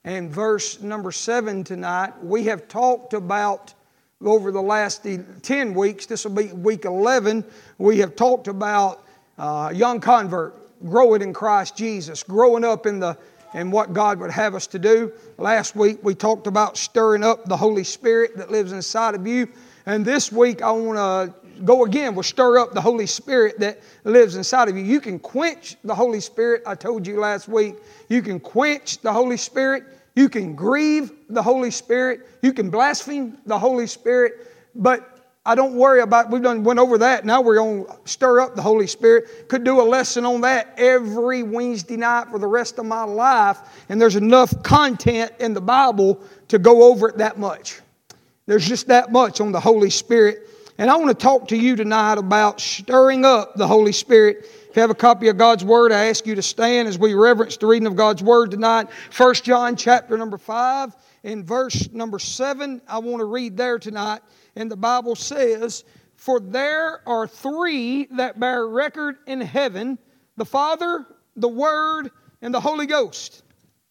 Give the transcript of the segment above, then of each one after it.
and verse number 7 tonight. We have talked about, over the last 10 weeks, this will be week 11, we have talked about young convert, growing in Christ Jesus, growing up in what God would have us to do. Last week we talked about stirring up the Holy Spirit that lives inside of you. And this week I want to go again. We'll stir up the Holy Spirit that lives inside of you. You can quench the Holy Spirit. I told you last week, you can quench the Holy Spirit. You can grieve the Holy Spirit. You can blaspheme the Holy Spirit. But I don't worry about, we went over that. Now we're going to stir up the Holy Spirit. Could do a lesson on that every Wednesday night for the rest of my life. And there's enough content in the Bible to go over it that much. There's just that much on the Holy Spirit. And I want to talk to you tonight about stirring up the Holy Spirit. If you have a copy of God's Word, I ask you to stand as we reverence the reading of God's Word tonight. 1 John chapter number 5 and verse number 7. I want to read there tonight. And the Bible says, "For there are three that bear record in heaven, the Father, the Word, and the Holy Ghost.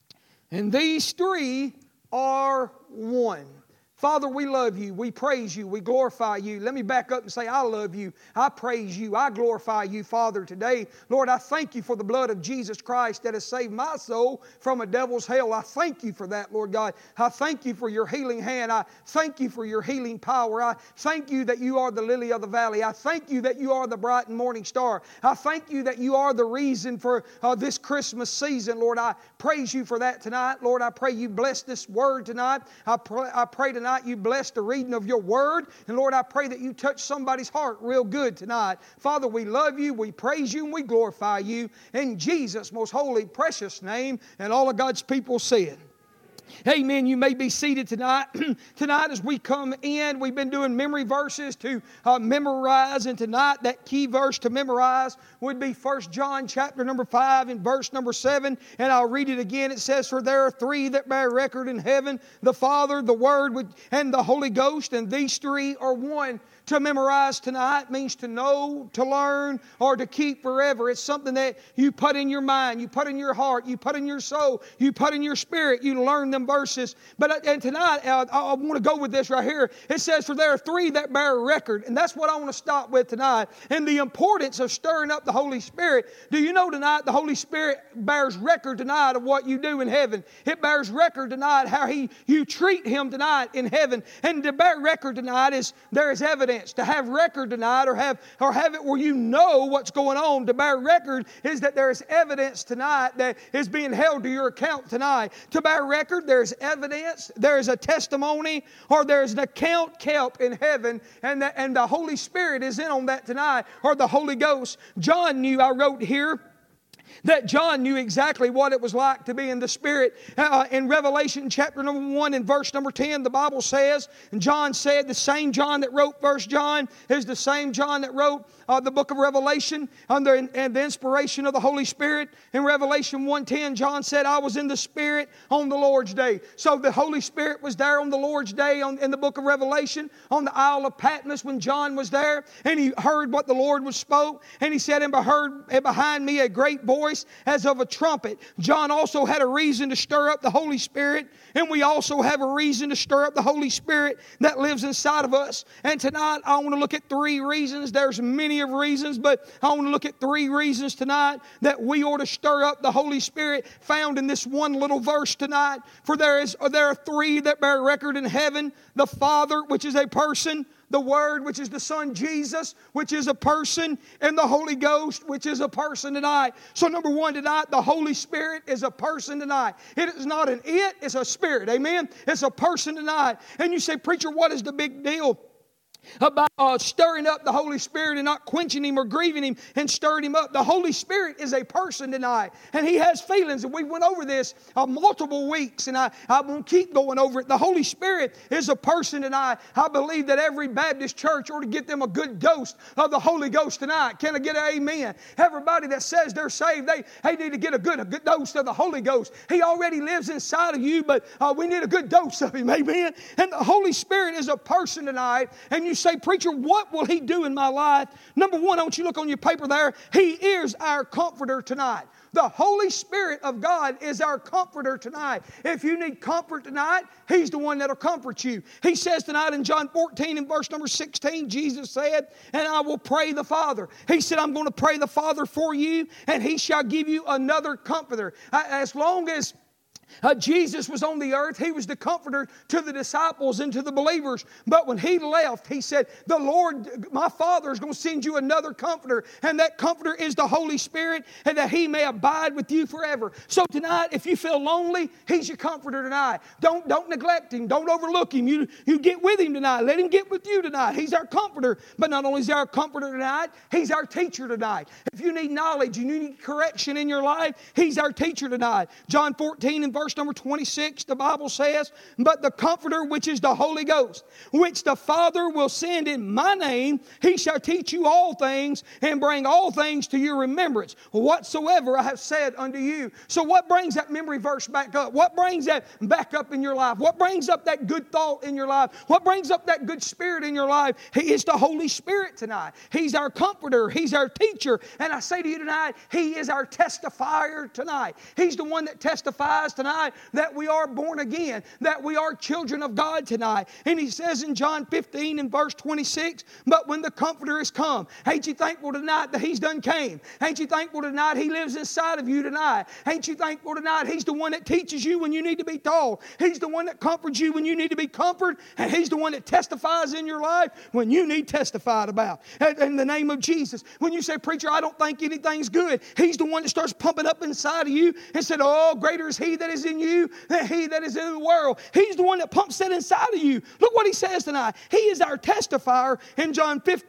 And these three are one." Father, we love you. We praise you. We glorify you. Let me back up and say, I love you. I praise you. I glorify you, Father, today. Lord, I thank you for the blood of Jesus Christ that has saved my soul from a devil's hell. I thank you for that, Lord God. I thank you for your healing hand. I thank you for your healing power. I thank you that you are the lily of the valley. I thank you that you are the bright and morning star. I thank you that you are the reason for this Christmas season, Lord. I praise you for that tonight. Lord, I pray you bless this word tonight. I pray tonight you bless the reading of your word. And Lord, I pray that you touch somebody's heart real good tonight. Father, we love you, we praise you, and we glorify you in Jesus' most holy, precious name. And all of God's people said, amen. You may be seated tonight. Tonight as we come in, we've been doing memory verses to memorize. And tonight that key verse to memorize would be 1 John chapter number 5 and verse number 7. And I'll read it again. It says, "For there are three that bear record in heaven, the Father, the Word, and the Holy Ghost. And these three are one." To memorize tonight means to know, to learn, or to keep forever. It's something that you put in your mind, you put in your heart, you put in your soul, you put in your spirit. You learn them verses. And tonight, I want to go with this right here. It says, "For there are three that bear record." And that's what I want to stop with tonight. And the importance of stirring up the Holy Spirit. Do you know tonight the Holy Spirit bears record tonight of what you do in heaven? It bears record tonight how you treat Him tonight in heaven. And to bear record tonight is there is evidence. To have record tonight or have it where you know what's going on. To bear record is that there is evidence tonight that is being held to your account tonight. To bear record, there's evidence, there is a testimony, or there's an account kept in heaven, and the Holy Spirit is in on that tonight, or the Holy Ghost. John knew, I wrote here, that John knew exactly what it was like to be in the Spirit. In Revelation chapter number 1 and verse number 10, the Bible says, and John said, the same John that wrote 1 John is the same John that wrote the book of Revelation under the inspiration of the Holy Spirit. In Revelation 1:10, John said, "I was in the Spirit on the Lord's day." So the Holy Spirit was there on the Lord's day in the book of Revelation on the Isle of Patmos when John was there, and he heard what the Lord was spoke, and he said, "And heard behind me a great voice as of a trumpet." John also had a reason to stir up the Holy Spirit, and we also have a reason to stir up the Holy Spirit that lives inside of us. And tonight I want to look at three reasons. There's many of reasons, but I want to look at three reasons tonight that we ought to stir up the Holy Spirit, found in this one little verse tonight. For there are three that bear record in heaven: the Father, which is a person; the Word, which is the Son Jesus, which is a person; and the Holy Ghost, which is a person tonight. So number one tonight, the Holy Spirit is a person tonight. It is not an it, it's a spirit. Amen? It's a person tonight. And you say, "Preacher, what is the big deal about stirring up the Holy Spirit and not quenching Him or grieving Him and stirring Him up?" The Holy Spirit is a person tonight, and He has feelings, and we went over this multiple weeks, and I won't keep going over it. The Holy Spirit is a person tonight. I believe that every Baptist church ought to get them a good dose of the Holy Ghost tonight. Can I get an amen? Everybody that says they're saved, they need to get a good dose of the Holy Ghost. He already lives inside of you, but we need a good dose of Him. Amen? And the Holy Spirit is a person tonight, and you say, preacher, what will He do in my life? Number one, I want you to look on your paper there. He is our comforter tonight. The Holy Spirit of God is our comforter tonight. If you need comfort tonight, He's the one that'll comfort you. He says tonight in John 14 and verse number 16, Jesus said, and I will pray the Father. He said, I'm going to pray the Father for you, and He shall give you another comforter. As long as Jesus was on the earth, He was the comforter to the disciples and to the believers. But when He left, He said, the Lord, my Father, is going to send you another comforter. And that comforter is the Holy Spirit, and that He may abide with you forever. So tonight, if you feel lonely, He's your comforter tonight. Don't neglect Him. Don't overlook Him. You get with Him tonight. Let Him get with you tonight. He's our comforter. But not only is He our comforter tonight, He's our teacher tonight. If you need knowledge, you need correction in your life, He's our teacher tonight. John 14 and verse number 26, the Bible says, but the Comforter, which is the Holy Ghost, which the Father will send in my name, He shall teach you all things and bring all things to your remembrance, whatsoever I have said unto you. So what brings that memory verse back up? What brings that back up in your life? What brings up that good thought in your life? What brings up that good spirit in your life? He is the Holy Spirit tonight. He's our comforter. He's our teacher. And I say to you tonight, He is our testifier tonight. He's the one that testifies tonight that we are born again, that we are children of God tonight. And He says in John 15 and verse 26, but when the Comforter is come, ain't you thankful tonight that He's done came? Ain't you thankful tonight He lives inside of you tonight? Ain't you thankful tonight He's the one that teaches you when you need to be taught? He's the one that comforts you when you need to be comforted, and He's the one that testifies in your life when you need testified about. In the name of Jesus, when you say, preacher, I don't think anything's good, He's the one that starts pumping up inside of you and said, oh, greater is He that is in you than he that is in the world. He's the one that pumps that inside of you. Look what He says tonight. He is our testifier in John 15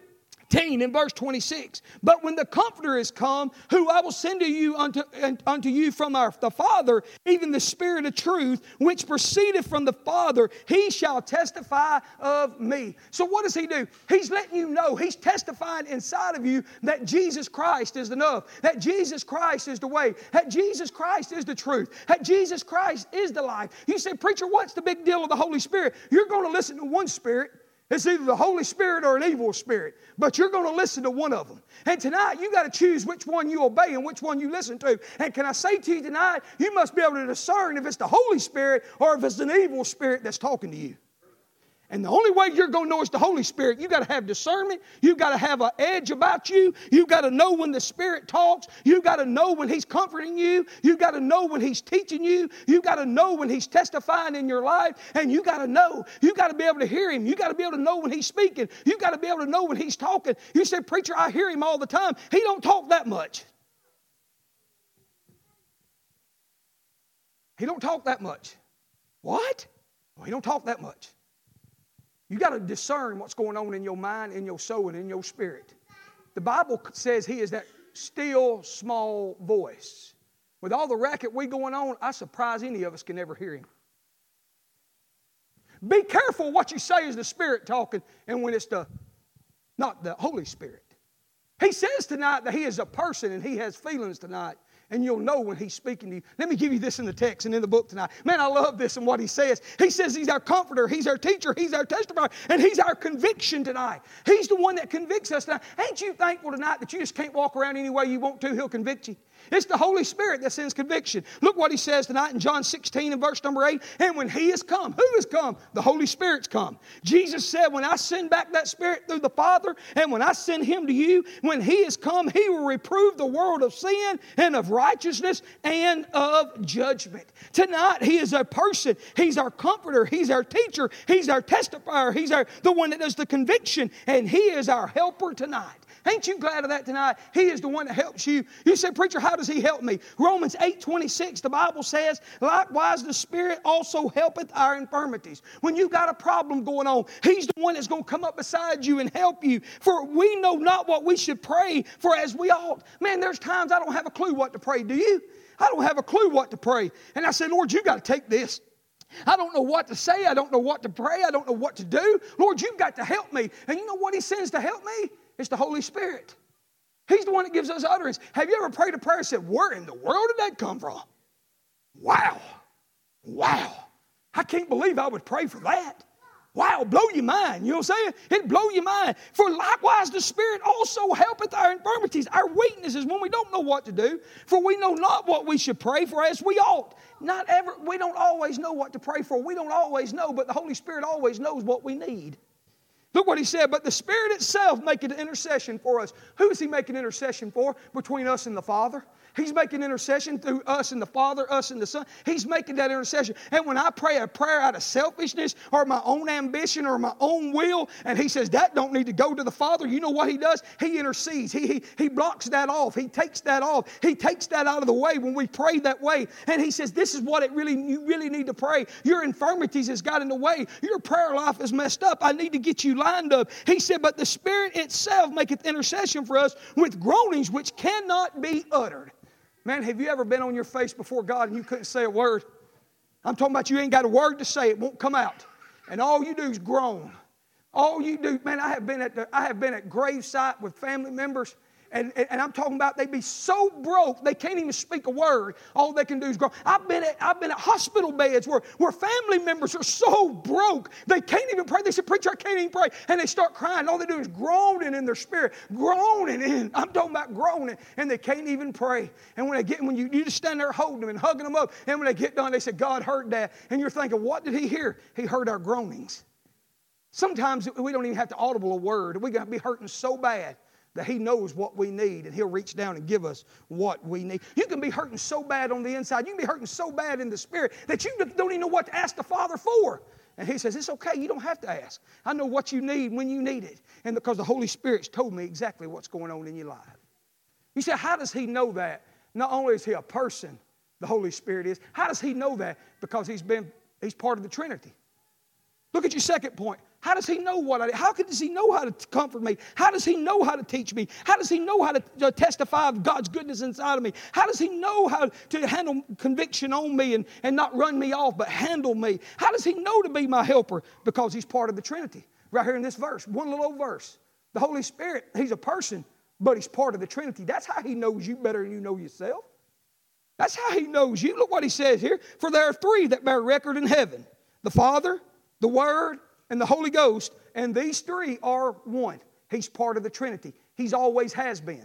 in verse 26. But when the Comforter is come, who I will send to you unto you from the Father, even the Spirit of truth, which proceedeth from the Father, He shall testify of me. So what does He do? He's letting you know, He's testifying inside of you that Jesus Christ is enough, that Jesus Christ is the way, that Jesus Christ is the truth, that Jesus Christ is the life. You say, preacher, what's the big deal of the Holy Spirit? You're going to listen to one spirit. It's either the Holy Spirit or an evil spirit, but you're going to listen to one of them. And tonight, you got to choose which one you obey and which one you listen to. And can I say to you tonight, you must be able to discern if it's the Holy Spirit or if it's an evil spirit that's talking to you. And the only way you're going to know it's the Holy Spirit, you've got to have discernment. You've got to have an edge about you. You've got to know when the Spirit talks. You've got to know when He's comforting you. You've got to know when He's teaching you. You've got to know when He's testifying in your life. And you've got to know. You've got to be able to hear Him. You've got to be able to know when He's speaking. You've got to be able to know when He's talking. You say, preacher, I hear Him all the time. He don't talk that much. He don't talk that much. What? Well, He don't talk that much. You got to discern what's going on in your mind, in your soul, and in your spirit. The Bible says He is that still, small voice. With all the racket we going on, I surprise any of us can ever hear Him. Be careful what you say is the Spirit talking and when it's not the Holy Spirit. He says tonight that He is a person and He has feelings tonight. And you'll know when He's speaking to you. Let me give you this in the text and in the book tonight. Man, I love this and what He says. He says He's our comforter, He's our teacher, He's our testifier, and He's our conviction tonight. He's the one that convicts us tonight. Ain't you thankful tonight that you just can't walk around any way you want to? He'll convict you. It's the Holy Spirit that sends conviction. Look what He says tonight in John 16 and verse number 8. And when He is come, who has come? The Holy Spirit's come. Jesus said, when I send back that Spirit through the Father, and when I send Him to you, when He is come, He will reprove the world of sin and of righteousness and of judgment. Tonight, He is a person. He's our comforter. He's our teacher. He's our testifier. He's the one that does the conviction. And He is our helper tonight. Ain't you glad of that tonight? He is the one that helps you. You say, preacher, how does He help me? Romans 8:26, the Bible says, likewise the Spirit also helpeth our infirmities. When you've got a problem going on, He's the one that's going to come up beside you and help you. For we know not what we should pray for as we ought. Man, there's times I don't have a clue what to pray. Do you? I don't have a clue what to pray. And I say, Lord, you got to take this. I don't know what to say. I don't know what to pray. I don't know what to do. Lord, you've got to help me. And you know what He sends to help me? It's the Holy Spirit. He's the one that gives us utterance. Have you ever prayed a prayer and said, where in the world did that come from? Wow. I can't believe I would pray for that. Wow, blow your mind. You know what I'm saying? It'd blow your mind. For likewise the Spirit also helpeth our infirmities, our weaknesses, when we don't know what to do. For we know not what we should pray for as we ought. We don't always know what to pray for. We don't always know, but the Holy Spirit always knows what we need. Look what he said, but the Spirit itself maketh intercession for us. Who is he making intercession for? Between us and the Father. He's making intercession through us and the Father, us and the Son. He's making that intercession. And when I pray a prayer out of selfishness or my own ambition or my own will, and he says that don't need to go to the Father, you know what he does? He intercedes. He blocks that off. He takes that off. He takes that out of the way when we pray that way. And he says, this is what you really need to pray. Your infirmities has got in the way. Your prayer life is messed up. I need to get you lined up. He said, but the Spirit itself maketh intercession for us with groanings which cannot be uttered. Man, have you ever been on your face before God and you couldn't say a word? I'm talking about you ain't got a word to say. It won't come out. And all you do is groan. All you do, man, I have been at gravesite with family members. And I'm talking about they be so broke they can't even speak a word. All they can do is groan. I've been at hospital beds where family members are so broke they can't even pray. They say, preacher, I can't even pray. And they start crying. All they do is groaning in their spirit. Groaning in. I'm talking about groaning. And they can't even pray. And when you just stand there holding them and hugging them up. And when they get done, they say, God heard that. And you're thinking, what did he hear? He heard our groanings. Sometimes we don't even have to audible a word. We got to be hurting so bad that he knows what we need, and he'll reach down and give us what we need. You can be hurting so bad on the inside. You can be hurting so bad in the spirit that you don't even know what to ask the Father for. And he says, it's okay. You don't have to ask. I know what you need when you need it. And because the Holy Spirit's told me exactly what's going on in your life. You say, how does he know that? Not only is he a person, the Holy Spirit is. How does he know that? Because he's part of the Trinity. Look at your second point. How does he know how does he know how to comfort me? How does he know how to teach me? How does he know how to testify of God's goodness inside of me? How does he know how to handle conviction on me and not run me off, but handle me? How does he know to be my helper? Because he's part of the Trinity. Right here in this verse, one little old verse. The Holy Spirit, he's a person, but he's part of the Trinity. That's how he knows you better than you know yourself. That's how he knows you. Look what he says here. For there are three that bear record in heaven. The Father, the Word, and the Holy Ghost, and these three are one. He's part of the Trinity. He's always has been.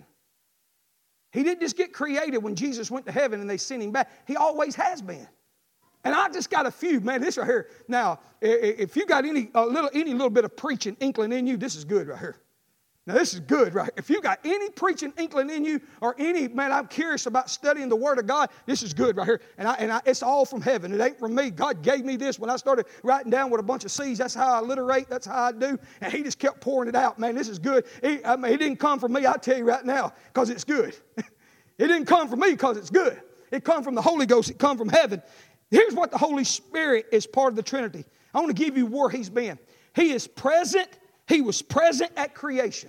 He didn't just get created when Jesus went to heaven and they sent him back. He always has been. And I just got a few, man, this right here. Now, if you got any little bit of preaching inkling in you, this is good right here. Now, this is good, right? If you got any preaching inkling in you or man, I'm curious about studying the Word of God, this is good right here. And it's all from heaven. It ain't from me. God gave me this when I started writing down with a bunch of C's. That's how I alliterate. That's how I do. And he just kept pouring it out. Man, this is good. It didn't come from me, I'll tell you right now, because it's good. It didn't come from me because it's good. It come from the Holy Ghost. It come from heaven. Here's what the Holy Spirit is part of the Trinity. I want to give you where he's been. He is present. He was present at creation.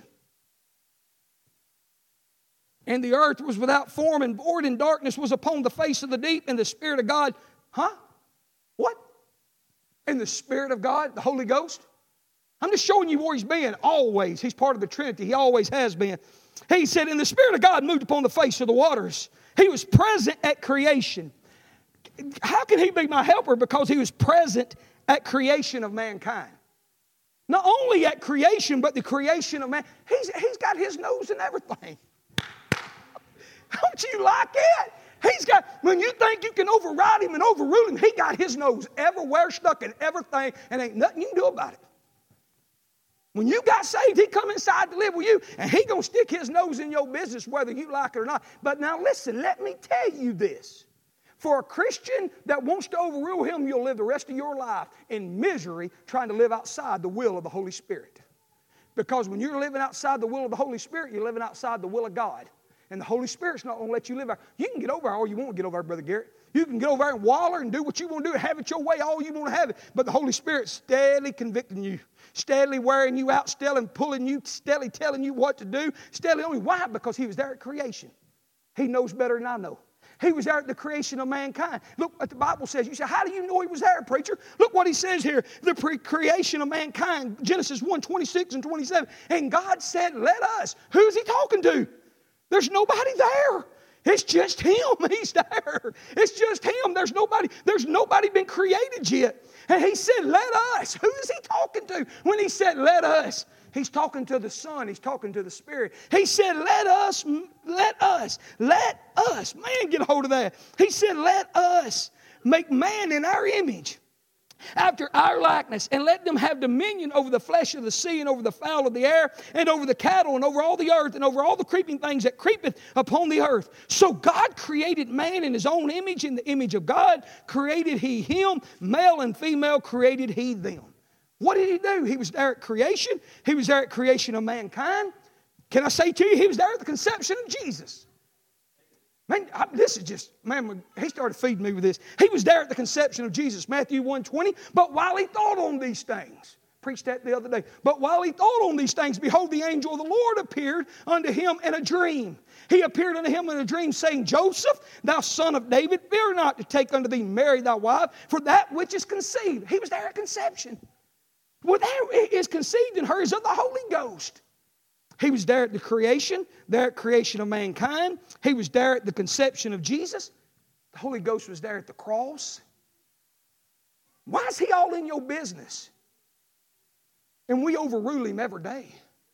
And the earth was without form and void, and darkness was upon the face of the deep, and the Spirit of God, what? And the Spirit of God, the Holy Ghost? I'm just showing you where he's been always. He's part of the Trinity. He always has been. He said, and the Spirit of God moved upon the face of the waters. He was present at creation. How can he be my helper? Because he was present at creation of mankind. Not only at creation, but the creation of man. He's got his nose in everything. Don't you like it? When you think you can override him and overrule him, he got his nose everywhere, stuck in everything, and ain't nothing you can do about it. When you got saved, he come inside to live with you, and he going to stick his nose in your business whether you like it or not. But now listen, let me tell you this. For a Christian that wants to overrule him, you'll live the rest of your life in misery trying to live outside the will of the Holy Spirit. Because when you're living outside the will of the Holy Spirit, you're living outside the will of God. And the Holy Spirit's not going to let you live there. You can get over there all you want to get over there, Brother Garrett. You can get over there and waller and do what you want to do and have it your way all you want to have it. But the Holy Spirit's steadily convicting you, steadily wearing you out, steadily pulling you, steadily telling you what to do, steadily only. Why? Because he was there at creation. He knows better than I know. He was there at the creation of mankind. Look what the Bible says. You say, how do you know he was there, preacher? Look what he says here. The creation of mankind, Genesis 1:26 and 27. And God said, let us. Who's he talking to? There's nobody there. It's just Him. He's there. It's just Him. There's nobody been created yet. And He said, let us. Who is He talking to when He said, let us? He's talking to the Son. He's talking to the Spirit. He said, let us. Man, get a hold of that. He said, let us make man in our image, after our likeness, and let them have dominion over the flesh of the sea, and over the fowl of the air, and over the cattle, and over all the earth, and over all the creeping things that creepeth upon the earth. So God created man in His own image. In the image of God created He him. Male and female created He them. What did He do? He was there at creation. He was there at creation of mankind. Can I say to you, He was there at the conception of Jesus. Man, He started feeding me with this. He was there at the conception of Jesus, Matthew 1:20. But while He thought on these things, preached that the other day. But while He thought on these things, behold, the angel of the Lord appeared unto him in a dream. He appeared unto him in a dream, saying, Joseph, thou son of David, fear not to take unto thee Mary thy wife, for that which is conceived. He was there at conception. What is conceived in her is of the Holy Ghost. He was there at the creation, there at creation of mankind. He was there at the conception of Jesus. The Holy Ghost was there at the cross. Why is He all in your business? And we overrule Him every day.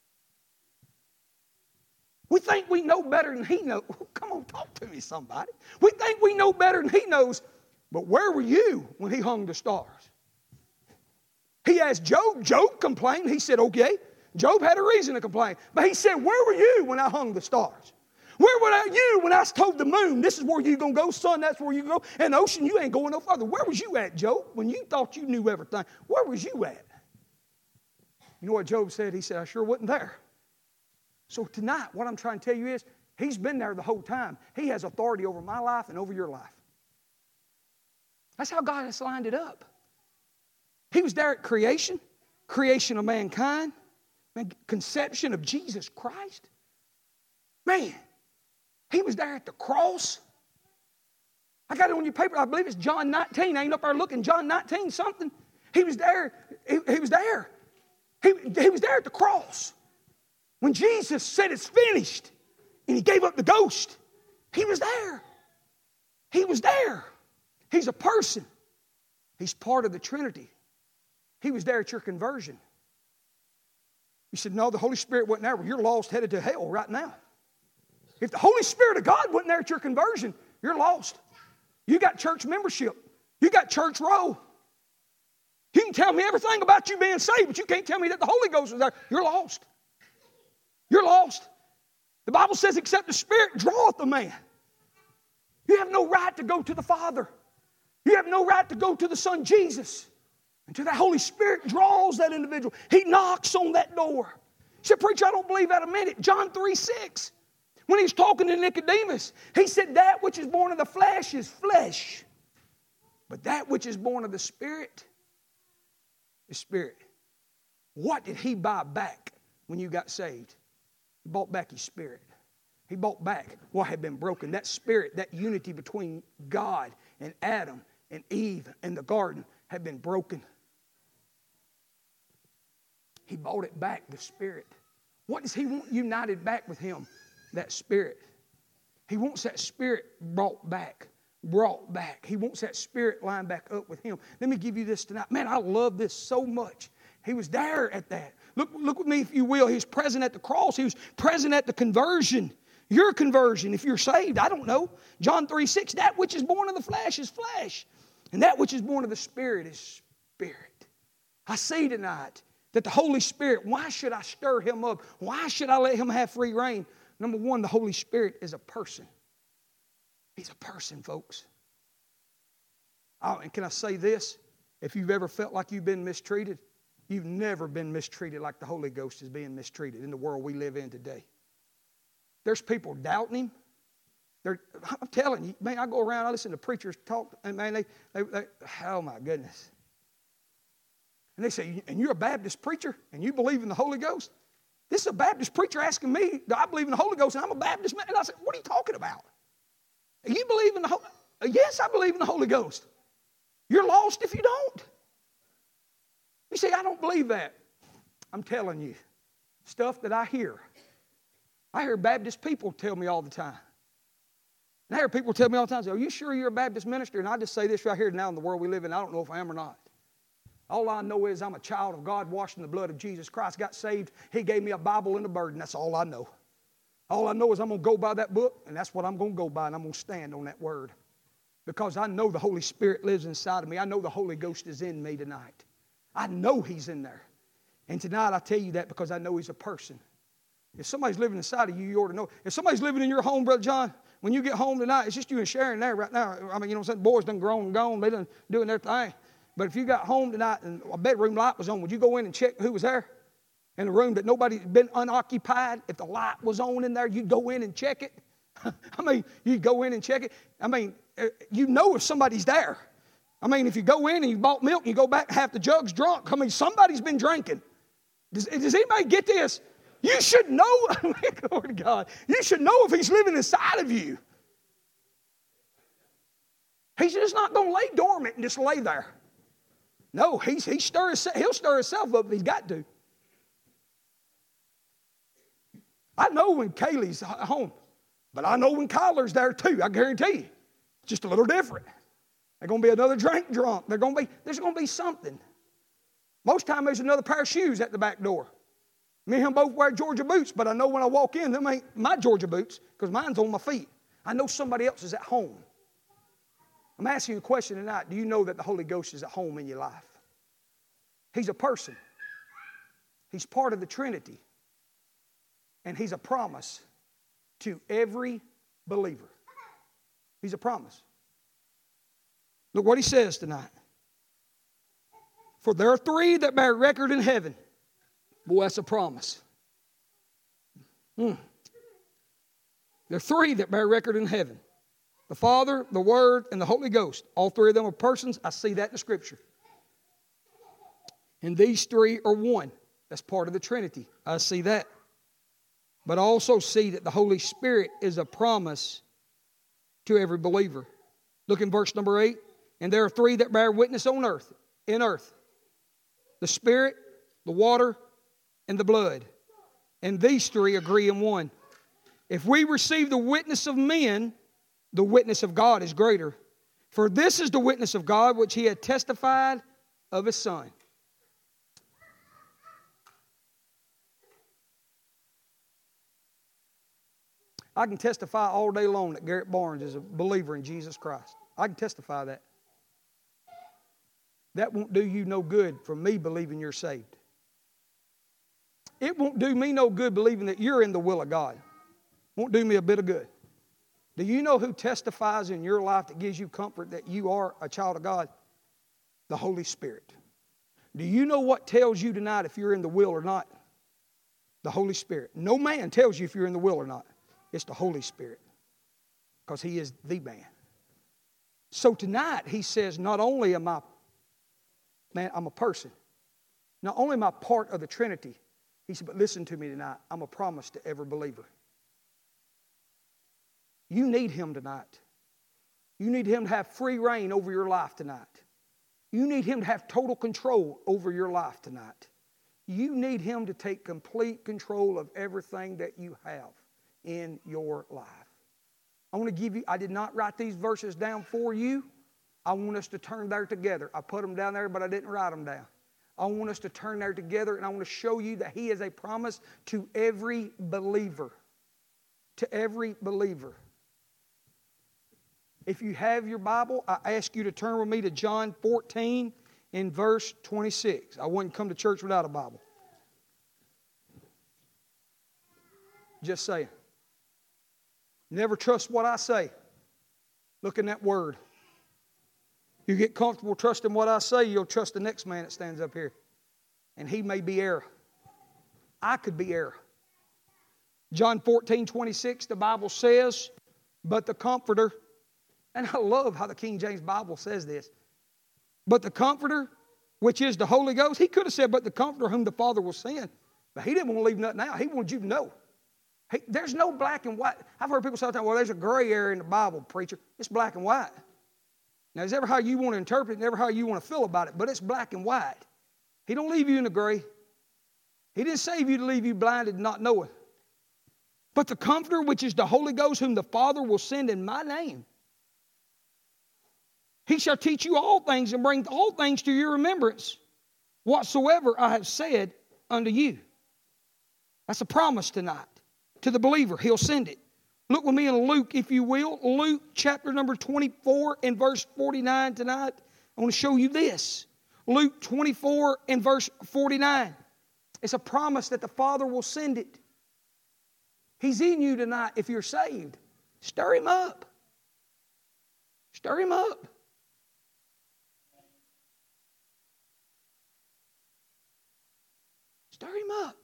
We think we know better than He knows. Come on, talk to me, somebody. We think we know better than He knows. But where were you when He hung the stars? He asked Job. Job complained. He said, okay. Job had a reason to complain. But he said, where were you when I hung the stars? Where were you when I told the moon, this is where you're going to go, sun, that's where you go. And the ocean, you ain't going no further. Where was you at, Job, when you thought you knew everything? Where was you at? You know what Job said? He said, I sure wasn't there. So tonight, what I'm trying to tell you is, He's been there the whole time. He has authority over my life and over your life. That's how God has lined it up. He was there at creation, creation of mankind, conception of Jesus Christ. Man, He was there at the cross. I got it on your paper. I believe it's John 19. I ain't up there looking. John 19 something. He was there. He was there. He was there at the cross. When Jesus said it's finished and He gave up the ghost, He was there. He was there. He's a person. He's part of the Trinity. He was there at your conversion. You said, no, the Holy Spirit wasn't there. Well, you're lost, headed to hell right now. If the Holy Spirit of God wasn't there at your conversion, you're lost. You got church membership. You got church roll. You can tell me everything about you being saved, but you can't tell me that the Holy Ghost was there. You're lost. You're lost. The Bible says, except the Spirit draweth a man. You have no right to go to the Father. You have no right to go to the Son Jesus. Until that Holy Spirit draws that individual. He knocks on that door. He said, preacher, I don't believe that a minute. John 3:6. When he was talking to Nicodemus, he said, that which is born of the flesh is flesh. But that which is born of the Spirit is spirit. What did He buy back when you got saved? He bought back His Spirit. He bought back what had been broken. That Spirit, that unity between God and Adam and Eve in the garden had been broken. He bought it back, the Spirit. What does He want united back with Him? That Spirit. He wants that Spirit brought back. He wants that Spirit lined back up with Him. Let me give you this tonight. Man, I love this so much. He was there at that. Look with me, if you will. He was present at the cross. He was present at the conversion. Your conversion, if you're saved, I don't know. John 3:6, that which is born of the flesh is flesh. And that which is born of the Spirit is spirit. I see tonight that the Holy Spirit, why should I stir Him up? Why should I let Him have free reign? Number one, the Holy Spirit is a person. He's a person, folks. Oh, and can I say this? If you've ever felt like you've been mistreated, you've never been mistreated like the Holy Ghost is being mistreated in the world we live in today. There's people doubting Him. I'm telling you, man, I go around, I listen to preachers talk, and man, they oh my goodness. And they say, and you're a Baptist preacher, and you believe in the Holy Ghost? This is a Baptist preacher asking me, do I believe in the Holy Ghost, and I'm a Baptist man? And I said, what are you talking about? You believe in the Holy Ghost? Yes, I believe in the Holy Ghost. You're lost if you don't. You say, I don't believe that. I'm telling you, stuff that I hear Baptist people tell me all the time. And I hear people tell me all the time, are you sure you're a Baptist minister? And I just say this right here now in the world we live in, I don't know if I am or not. All I know is I'm a child of God washed in the blood of Jesus Christ, got saved. He gave me a Bible and a burden. That's all I know. All I know is I'm going to go by that book, and that's what I'm going to go by, and I'm going to stand on that word. Because I know the Holy Spirit lives inside of me. I know the Holy Ghost is in me tonight. I know He's in there. And tonight I tell you that because I know He's a person. If somebody's living inside of you, you ought to know. If somebody's living in your home, Brother John, when you get home tonight, it's just you and Sharon there right now. I mean, you know what I'm saying? Boys done grown and gone. They done doing their thing. But if you got home tonight and a bedroom light was on, would you go in and check who was there? In a room that nobody had been unoccupied, if the light was on in there, you'd go in and check it. I mean, you'd go in and check it. I mean, you know if somebody's there. I mean, if you go in and you bought milk and you go back half the jug's drunk, I mean, somebody's been drinking. Does anybody get this? You should know, glory to God, you should know if He's living inside of you. He's just not going to lay dormant and just lay there. No, he'll stir himself up if he's got to. I know when Kaylee's home, but I know when Kyler's there too. I guarantee you. It's just a little different. There's going to be another drink drunk. There's going to be something. Most time there's another pair of shoes at the back door. Me and him both wear Georgia boots, but I know when I walk in, them ain't my Georgia boots because mine's on my feet. I know somebody else is at home. I'm asking you a question tonight. Do you know that the Holy Ghost is at home in your life? He's a person. He's part of the Trinity. And He's a promise to every believer. He's a promise. Look what He says tonight. For there are three that bear record in heaven. Boy, that's a promise. There are three that bear record in heaven. The Father, the Word, and the Holy Ghost. All three of them are persons. I see that in the Scripture. And these three are one. That's part of the Trinity. I see that. But I also see that the Holy Spirit is a promise to every believer. Look in verse number 8. And there are three that bear witness on earth, in earth. The Spirit, the water, and the blood. And these three agree in one. If we receive the witness of men, the witness of God is greater. For this is the witness of God which He had testified of His Son. I can testify all day long that Garrett Barnes is a believer in Jesus Christ. I can testify that. That won't do you no good from me believing you're saved. It won't do me no good believing that you're in the will of God. Won't do me a bit of good. Do you know who testifies in your life that gives you comfort that you are a child of God? The Holy Spirit. Do you know what tells you tonight if you're in the will or not? The Holy Spirit. No man tells you if you're in the will or not. It's the Holy Spirit. Because He is the man. So tonight He says, not only am I, man, I'm a person. Not only am I part of the Trinity, He said, but listen to me tonight. I'm a promise to every believer. You need Him tonight. You need Him to have free reign over your life tonight. You need Him to have total control over your life tonight. You need Him to take complete control of everything that you have in your life. I want to give you, I did not write these verses down for you. I want us to turn there together. I put them down there, but I didn't write them down. I want us to turn there together, and I want to show you that He is a promise to every believer. To every believer. If you have your Bible, I ask you to turn with me to John 14 in verse 26. I wouldn't come to church without a Bible. Just saying. Never trust what I say. Look in that word. You get comfortable trusting what I say, you'll trust the next man that stands up here. And he may be error. I could be error. John 14:26, the Bible says, but the Comforter, and I love how the King James Bible says this, but the Comforter, which is the Holy Ghost, he could have said, but the Comforter whom the Father will send. But he didn't want to leave nothing out. He wanted you to know. There's no black and white. I've heard people say, well, there's a gray area in the Bible, preacher. It's black and white. Now, it's never how you want to interpret it, never how you want to feel about it, but it's black and white. He don't leave you in the gray. He didn't save you to leave you blinded and not knowing. But the Comforter, which is the Holy Ghost, whom the Father will send in my name, He shall teach you all things and bring all things to your remembrance, whatsoever I have said unto you. That's a promise tonight to the believer. He'll send it. Look with me in Luke, if you will. Luke chapter number 24 and verse 49 tonight. I want to show you this. Luke 24 and verse 49. It's a promise that the Father will send it. He's in you tonight if you're saved. Stir Him up. Stir Him up. Stir Him up.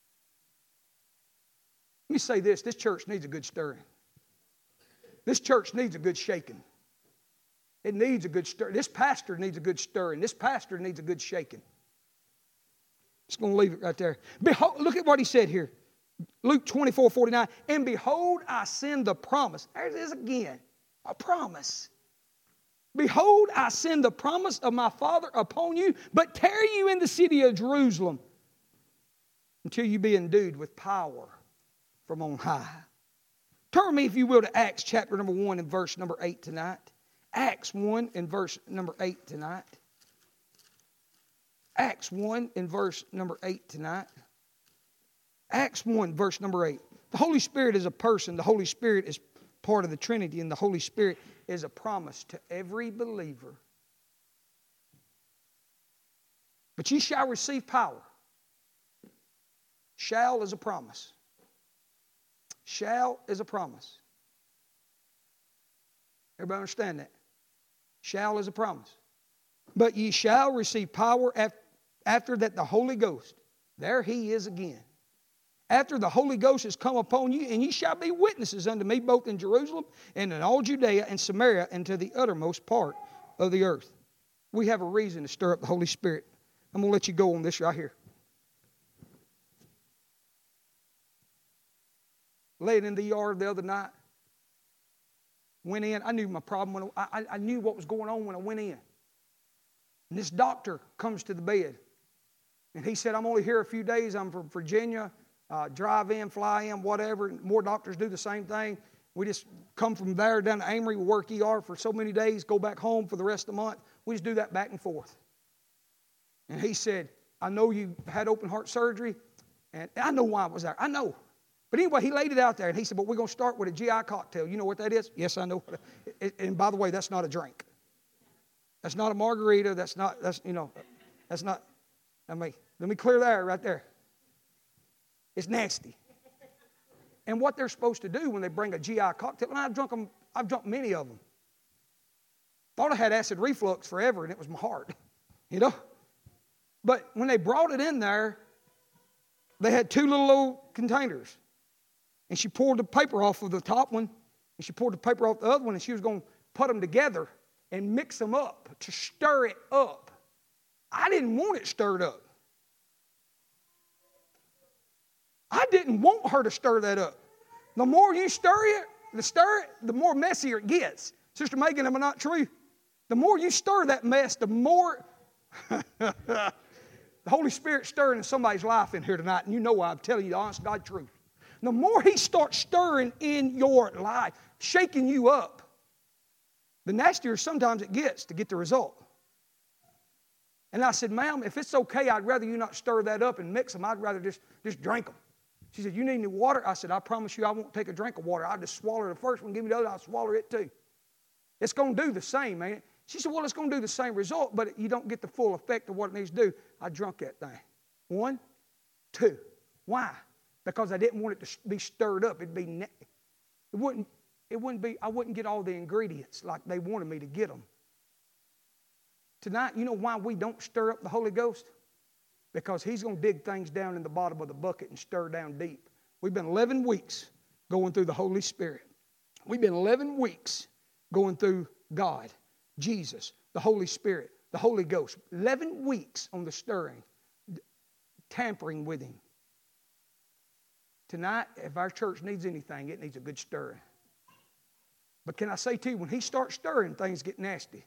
Let me say this. This church needs a good stirring. This church needs a good shaking. It needs a good stir. This pastor needs a good stirring. This pastor needs a good shaking. Just going to leave it right there. Behold, look at what he said here. Luke 24:49. And behold, I send the promise. There it is again. A promise. Behold, I send the promise of my Father upon you, but tarry you in the city of Jerusalem until you be endued with power from on high. Turn me, if you will, to Acts chapter number 1 and verse number 8 tonight. Acts 1 and verse number 8 tonight. Acts 1 and verse number 8 tonight. Acts 1 verse number 8. The Holy Spirit is a person. The Holy Spirit is part of the Trinity, and the Holy Spirit is a promise to every believer. But ye shall receive power. Shall is a promise. Shall is a promise. Everybody understand that? Shall is a promise. But ye shall receive power after that the Holy Ghost. There He is again. After the Holy Ghost has come upon you, and ye shall be witnesses unto me both in Jerusalem and in all Judea and Samaria and to the uttermost part of the earth. We have a reason to stir up the Holy Spirit. I'm going to let you go on this right here. Laying in the ER the other night. Went in. I knew my problem. When I knew what was going on when I went in. And this doctor comes to the bed. And he said, I'm only here a few days. I'm from Virginia. Drive in, fly in, whatever. More doctors do the same thing. We just come from there down to Amory. We work ER for so many days. Go back home for the rest of the month. We just do that back and forth. And he said, I know you had open heart surgery. And I know why I was there. I know. But anyway, he laid it out there, and he said, but we're going to start with a GI cocktail. You know what that is? Yes, I know. And by the way, that's not a drink. That's not a margarita. That's not, let me clear that right there. It's nasty. And what they're supposed to do when they bring a GI cocktail, and I've drunk many of them. Thought I had acid reflux forever, and it was my heart, But when they brought it in there, they had two little old containers. And she poured the paper off of the top one, and she poured the paper off the other one, and she was going to put them together and mix them up to stir it up. I didn't want it stirred up. I didn't want her to stir that up. The more you stir it, the more messier it gets. Sister Megan, am I not true? The more you stir that mess, the more the Holy Spirit stirring in somebody's life in here tonight, and you know why I'm telling you the honest God truth. The more He starts stirring in your life, shaking you up, the nastier sometimes it gets to get the result. And I said, ma'am, if it's okay, I'd rather you not stir that up and mix them. I'd rather just drink them. She said, you need any water? I said, I promise you I won't take a drink of water. I'll just swallow the first one, give me the other, I'll swallow it too. It's going to do the same, man. She said, well, it's going to do the same result, but you don't get the full effect of what it needs to do. I drunk that thing. 1, 2. Why? Because I didn't want it to be stirred up. I wouldn't get all the ingredients like they wanted me to get them. Tonight, you know why we don't stir up the Holy Ghost? Because He's going to dig things down in the bottom of the bucket and stir down deep. We've been 11 weeks going through the Holy Spirit. We've been 11 weeks going through God, Jesus, the Holy Spirit, the Holy Ghost. 11 weeks on the stirring, tampering with Him. Tonight, if our church needs anything, it needs a good stirring. But can I say to you, when He starts stirring, things get nasty.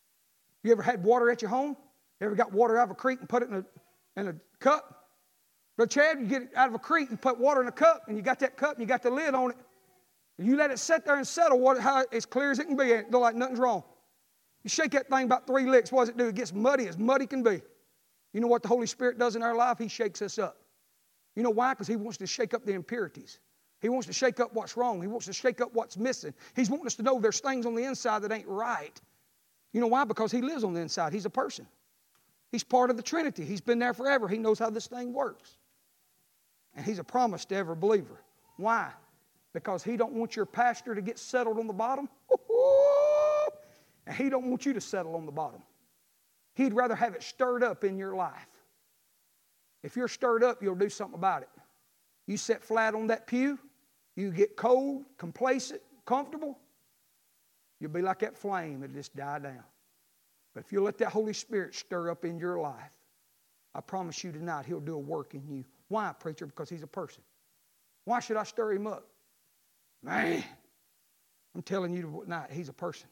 You ever had water at your home? You ever got water out of a creek and put it in a cup? Brother Chad, you get it out of a creek and put water in a cup, and you got that cup and you got the lid on it. And you let it sit there and settle as clear as it can be. It don't like nothing's wrong. You shake that thing about 3 licks, what does it do? It gets muddy as muddy can be. You know what the Holy Spirit does in our life? He shakes us up. You know why? Because He wants to shake up the impurities. He wants to shake up what's wrong. He wants to shake up what's missing. He's wanting us to know there's things on the inside that ain't right. You know why? Because He lives on the inside. He's a person. He's part of the Trinity. He's been there forever. He knows how this thing works. And He's a promise to every believer. Why? Because He don't want your pastor to get settled on the bottom. And He don't want you to settle on the bottom. He'd rather have it stirred up in your life. If you're stirred up, you'll do something about it. You sit flat on that pew, you get cold, complacent, comfortable, you'll be like that flame that just die down. But if you let that Holy Spirit stir up in your life, I promise you tonight He'll do a work in you. Why, preacher? Because He's a person. Why should I stir Him up? Man, I'm telling you tonight, He's a person.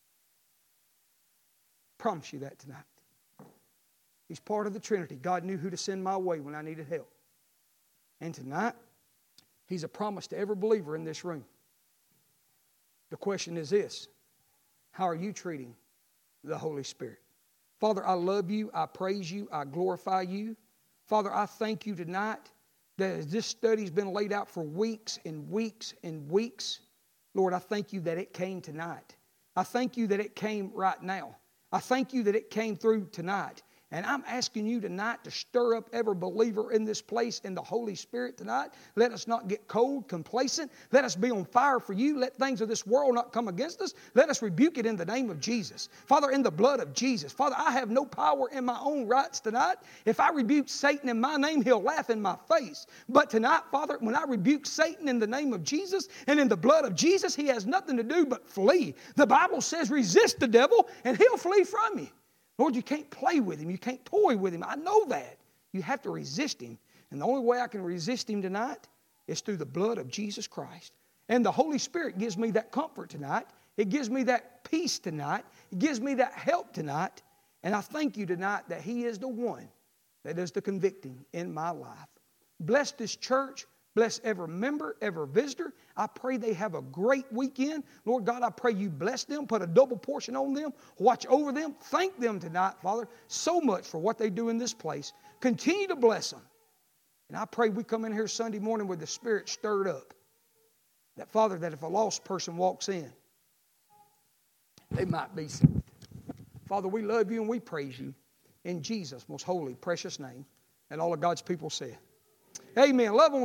I promise you that tonight. He's part of the Trinity. God knew who to send my way when I needed help. And tonight, He's a promise to every believer in this room. The question is this: how are you treating the Holy Spirit? Father, I love You. I praise You. I glorify You. Father, I thank You tonight that as this study's been laid out for weeks and weeks and weeks, Lord, I thank You that it came tonight. I thank You that it came right now. I thank You that it came through tonight. And I'm asking You tonight to stir up every believer in this place in the Holy Spirit tonight. Let us not get cold, complacent. Let us be on fire for You. Let things of this world not come against us. Let us rebuke it in the name of Jesus. Father, in the blood of Jesus. Father, I have no power in my own rights tonight. If I rebuke Satan in My name, he'll laugh in my face. But tonight, Father, when I rebuke Satan in the name of Jesus and in the blood of Jesus, he has nothing to do but flee. The Bible says resist the devil and he'll flee from you. Lord, You can't play with him. You can't toy with him. I know that. You have to resist him. And the only way I can resist him tonight is through the blood of Jesus Christ. And the Holy Spirit gives me that comfort tonight. It gives me that peace tonight. It gives me that help tonight. And I thank You tonight that He is the one that does the convicting in my life. Bless this church. Bless every member, every visitor. I pray they have a great weekend. Lord God, I pray You bless them, put a double portion on them, watch over them. Thank them tonight, Father, so much for what they do in this place. Continue to bless them. And I pray we come in here Sunday morning with the Spirit stirred up. That, Father, that if a lost person walks in, they might be saved. Father, we love You and we praise You in Jesus' most holy, precious name. And all of God's people said, amen. Love them.